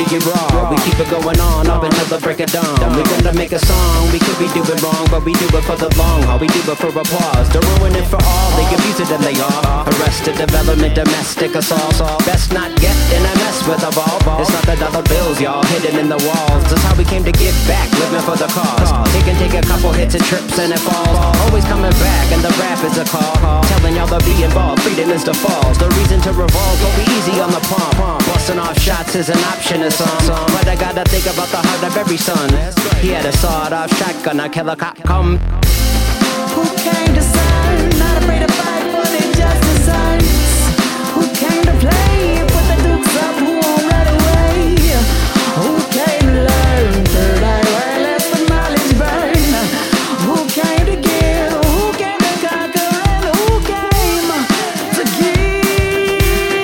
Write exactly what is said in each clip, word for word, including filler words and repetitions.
do you raw. We keep it going on up until the break of dawn. We gonna make a song, we could be doing wrong, but we do it for the long haul. We do it for applause, to ruin it for all. They abuse it and they are arrested development, domestic assault. Best not get in a mess with a ball. It's not the dollar bills, y'all, hidden in the walls. That's how we came to give back, living for the cause. It can take a couple hits and trips and it falls. Always coming back, and the rap is a call. Telling y'all to be involved, freedom is the falls. The reason to revolve, go be easy on the palm. Busting off shots is an option to some, but I gotta think about the heart of every son. He had a sawed-off shotgun, I kill a cop, come. Who came to serve, not afraid to fight for their just desserts? Who came to play, put the dukes up, who won't run away? Who came to learn, third eye right, let the knowledge burn? Who came to give, who came to conquer, and who came to give?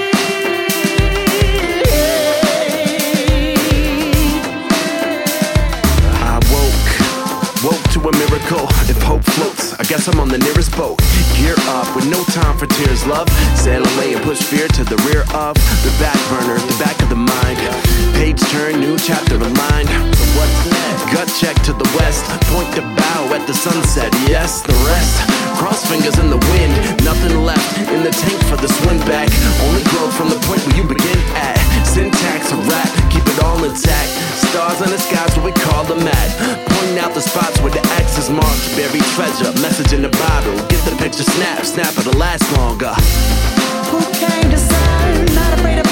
I woke, woke to a miracle. If hope floats, I guess I'm on the nearest boat. Gear up with no time for tears, love. Sail away and push fear to the rear of the back burner, the back of the mind. Page turn, new chapter aligned. So what's next? Gut check to the west, point to bow at the sunset. Yes, the rest. Cross fingers in the wind, nothing left in the tank for the swim back. Only growth from the point where you begin at. Syntax a rap, keep it all intact. Stars in the skies, what we call the mat. Pointing out the spots where the X is marked. Buried treasure, message in the bottle. Get the picture, snap, snap, it'll last longer. Who came to serve, not afraid of